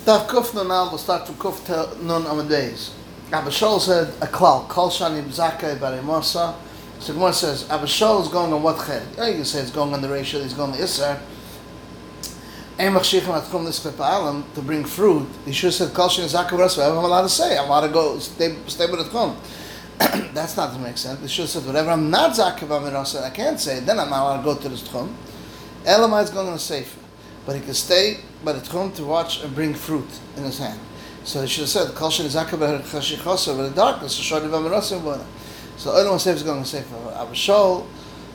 Daf Kuf Nun Al, we'll start from Kuf Nun Amud Beis. Abba Shaul said a klal, Kol Shani B'Zakei Barei Mosa. So Gemara says, Abba Shaul is going on what ched? Yeah, you can say it's going on the ratio, he's going on the Isser. Ein Machshichem Atchum Niskei Pa'alim, to bring fruit. He should have said, Kol Shani Zakei Barei I'm allowed to say, I'm allowed to go, stay with Atchum. That's not to make sense. He should have said, whatever I'm not Zakei Barei I can't say, then I'm not allowed to go to this Atchum. Elamai is going on a Sefer. But he could stay by the tchum to watch and bring fruit in his hand. So he should have said, "Kol shen zakeh b'chashichosa," but the darkness, so shorty v'merasim v'ona. So the other one says going to say for Abba Shaul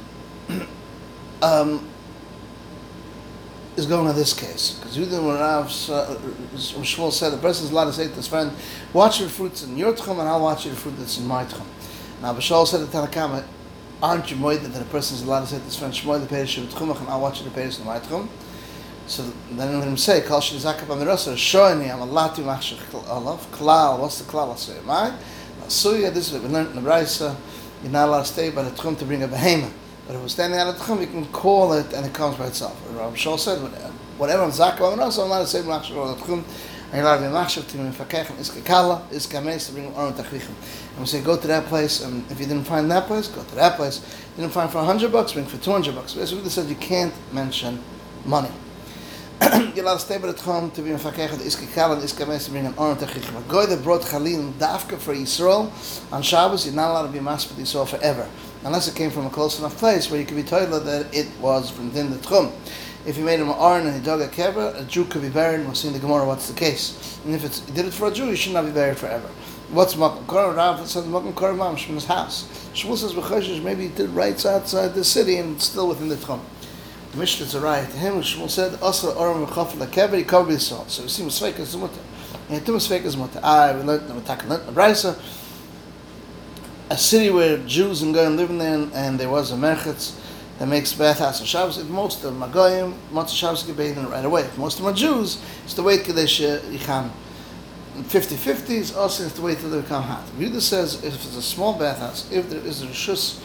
is going on this case because Yudim Rav Shmuel said the person is allowed to say to his friend, "Watch your fruits in your tchum, and I'll watch your fruit that's in my tchum." Now Abba Shaul said to Tanakama, "Aren't you moed that a person is allowed to say to his friend, Shmoy the perish of tchumach, and I'll watch the perish in my tchum?" So then let him say, Kol Shani Zakeh B'Mirasa, Shoini, I'm allowed to machshech olav, klal, what's the klal? I'll say, Mai? Suya, this is what we learned in the Braisa, you're not allowed to stay by the tchum to bring a behemoth. But if we're standing out of the tchum, you can call it and it comes by itself. Rabbi Shaul said, whatever I'm Zakeh B'Mirasa, I'm allowed to say machshech olav tchum, and you're allowed to be machshech to be mefakech, and iske kala, iske ames, to bring oron tachrichim. And we say, go to that place, and if you didn't find that place, go to that place. You didn't find for $100, bring for $200. Basically, they said you can't mention money. You're allowed to stay by the tchum to be mefakech the iske kala and iske ames to bring an oron tachrichim. A guy that brought chalil dafka for Yisrael on Shabbos, you're not allowed to be masped Yisrael forever, unless it came from a close enough place where you could be told that it was from within the tchum. If you made him an aron and he dug a kever, a Jew could be buried. We'll see in the Gemara what's the case. And if he did it for a Jew, he should not be buried forever. What's makom korah? Rav says makom korah mamish from his house. Shmuel says b'choshesh maybe he did right outside the city and still within the tchum. The Mishnah is a riot to him. Shmuel said, "Asa aron v'chaf lekever, he covered his salt." So we see misfeik is mutter. And two misfeik is mutter. We learned the Braisa. A city where Jews and Goyim living there, and there was a merchetz that makes bathhouse on Shabbos. If most of them are Goyim, most of Shabbos get bathed in it right away. If most of them are Jews, it's to wait till they yicham. 50-50s, also have to wait till they become hot. Yehuda says if it's a small bathhouse, if there is a rishus,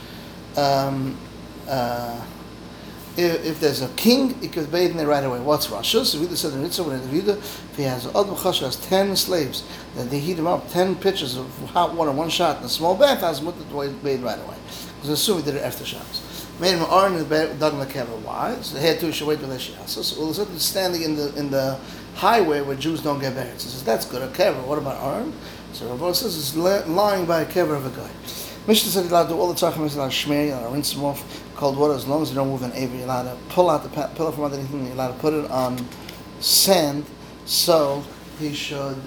if there's a king, he could bathe in it right away. What's rishus? Yehuda said in Yehuda, if he has Od B'Choshesh has 10 slaves, that they heat him up 10 pitchers of hot water, one shot in a small bathhouse, mutter to bathe right away. Because assume he did it after Shabbos. Made him an aron and dug in the kever. Why? So they had to should wait till they shias. So all of a sudden standing in the highway where Jews don't get buried. So he says that's good. A kever. What about aron? So Rav says it's lying by a kever of a guy. Mishnah said you're allowed to do all the tzachim. You're allowed to shmear. You're allowed to rinse them off cold water as long as you don't move an aver. You're allowed to pull out the pillow from underneath him. You're allowed to put it on sand so he shouldn't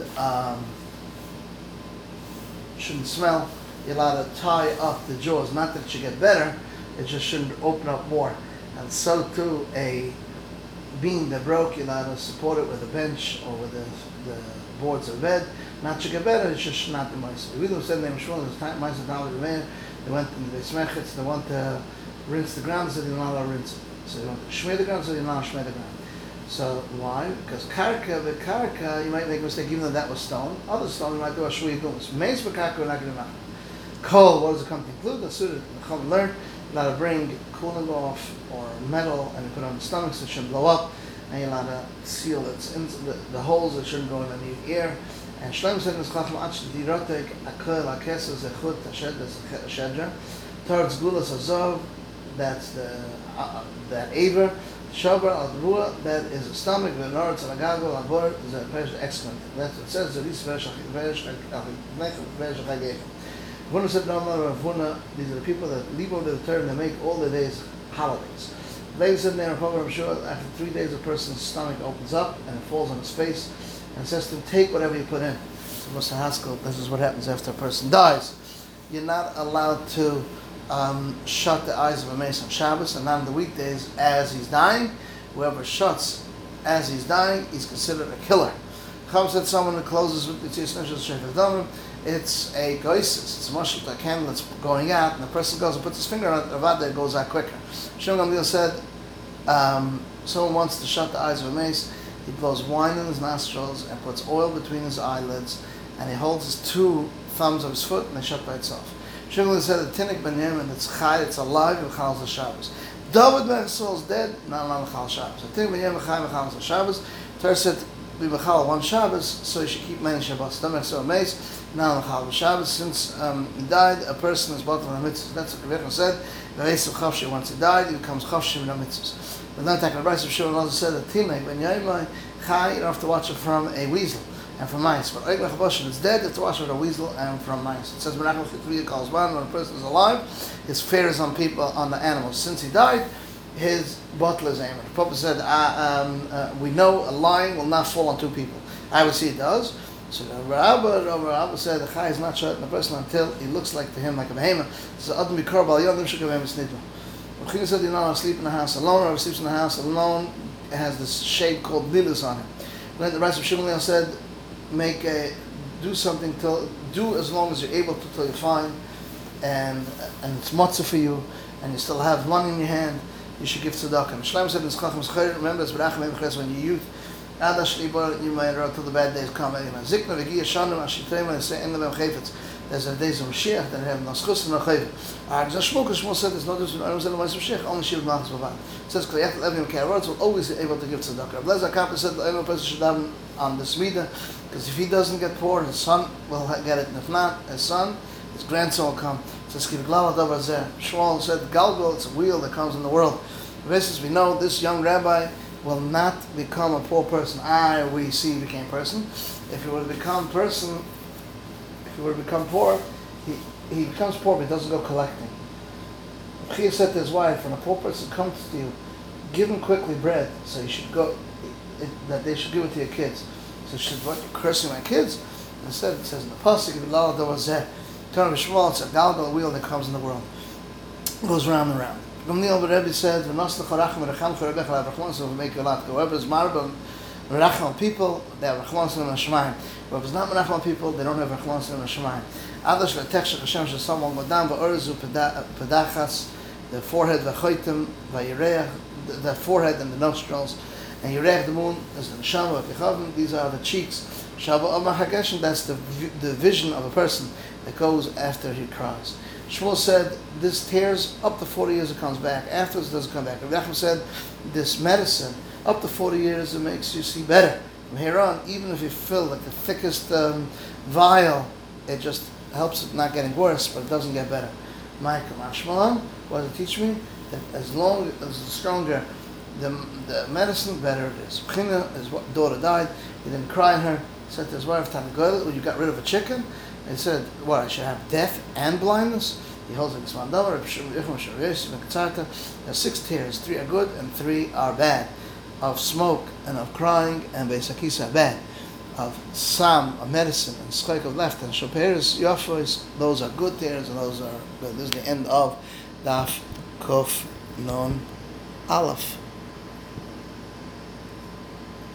smell. You're allowed to tie up the jaws. Not that it should get better. It just shouldn't open up more. And so too, a beam that broke, you're allowed to support it with a bench or with the boards of bed. Not to get better, it should not be mice. We don't say name Shmuel, there's mice and dollars remain. They went to the smechets, they want to rinse the ground, so they're not allowed to rinse it. So they want to shmei the ground, so they're not allowed to shmei the ground. So why? Because karka, you might make a mistake, even though that was stone. Other stone, you might do a shvui gumus. Mace for karka, we're not going to know. Coal, what does it come to include? That's what the Chum learned. Allowed to bring cooling off or metal and put it on the stomach so it shouldn't blow up, and you're allowed to seal the holes that shouldn't go in the ear. And Shlomo said in his Chacham Ach Dirotek Akel Akesa Zechut Shedra towards Gulas Azov, that's that aver. Shabar al Ruah, that is the stomach. The North Salagago al Bor is a pressure excrement. That's what it says. The least Ravuna said, no, Ravuna, these are the people that leave over the Torah and they make all the days holidays. Ladies in there, I'm sure after 3 days a person's stomach opens up and it falls on his face and says to him, take whatever you put in. So Moshe Haskell, this is what happens after a person dies. You're not allowed to shut the eyes of a mace on Shabbos and not on the weekdays as he's dying. Whoever shuts as he's dying, he's considered a killer. Chum said someone who closes with the Tzis Neshel Shefet Damim, it's a goisis, it's a mushal, a candle that's going out, and the person goes and puts his finger on it, Avada goes out quicker. Shimon Gamliel said, someone wants to shut the eyes of a mace, he blows wine in his nostrils and puts oil between his eyelids, and he holds his 2 thumbs of his foot and they shut by itself. Shimon said, the Tinnik Ben Yemen, it's chai, it's alive, and chal the Shabbos. David Ben Saul is dead, not allowed to chal Shabbos. The Tinnik Ben Yemen, chai, and chal the Shabbos. Torah said, be Mechal one Shabbos, so you should keep many Shabbos. Don't make so amazed. Now Mechal Shabbos, since he died, a person is bottled on mitzvahs. That's what Rebbe said. Once he died, he becomes Chavshim in mitzvahs. But not taking the price of Shimon also said that Tinei ben Yaimai Chai, you don't have to watch it from a weasel and from mice. But Eich Mechaboshin is dead, you have to watch it from a weasel and from mice. It says Menachem Chitriya calls one when a person is alive, his fear is on people, on the animals. Since he died, his bottle is aimed. The Papa said, we know a lion will not fall on two people. I would see it does. So Rabbi said the Chai is not shot in the person until he looks like to him like a behemoth. So Adam Bikar Bal Yodim Shukavim Snidma. Rabbi said you don't sleep in the house alone, or sleeps in the house alone. It has this shade called lilus on it. Then the rest of Shimon said, do something do as long as you're able to till you find, and it's matzah for you, and you still have money in your hand. You should give tzedakah. Shlomo said in his Chacham Zechor, remember it's berachim emches when you're youth. Adash libar you might run till the bad days come. Zikna v'giyah shanim ashitreim and say in the chayfetz. There's a days of Mashiach that have naschus and nachayv. Shmuel said there's no difference between Aaron and Mashiach. Only Shiv Malchus Bavad. It says Klayach Levim Karots will always be able to give tzedakah. Blazer Kappa said the every person should have on this midah, because if he doesn't get poor, his son will get it, and if not, his grandson will come. It says Kivglala Davar Zeh. Shmuel said Galgal, it's a wheel that comes in the world. Basis we know this young rabbi will not become a poor person. We see he became person. If he were to become poor, he becomes poor, but he doesn't go collecting. Chia said to his wife, when a poor person comes to you, give him quickly bread, so you should go, that they should give it to your kids. So she said, what, you're cursing my kids? Instead it says in the pasuk, turn of Shmuel, it's a galgal wheel that comes in the world. It goes round and round. Gamliel Rebbe said, will make you a lot. Whoever is marbam, Rachman people, they have Rachman and Shemaim. Whoever is not Rachman people, they don't have Rachman and Shemaim. Adash v'tekshach Hashem shel someone go down v'orzu pedachas, the forehead v'choitim v'yireach, the forehead and the nostrils, and yireach the moon is the neshama v'kichavim. These are the cheeks. Shabbat Amahageshem, that's the vision of a person that goes after he cries. Shmuel said this tears up to 40 years it comes back. Afterwards it doesn't come back. Rabbi Nachman said this medicine up to 40 years it makes you see better. From here on, even if you fill like the thickest vial, it just helps it not getting worse, but it doesn't get better. Michael Mashmalan, what does it teach me? That as long as the stronger the medicine, better it is. Bechina, his daughter died, he didn't cry on her. He said to his wife, well, you got rid of a chicken? He said, what, I should have death and blindness? He holds like this mandala. There's 6 tears, 3 are good and 3 are bad. Of smoke and of crying and beisakisa bad. Of sam, of medicine, and schleik of left, and shoperes, yafrois, those are good tears and those are good. This is the end of Daf Kuf Non Aleph.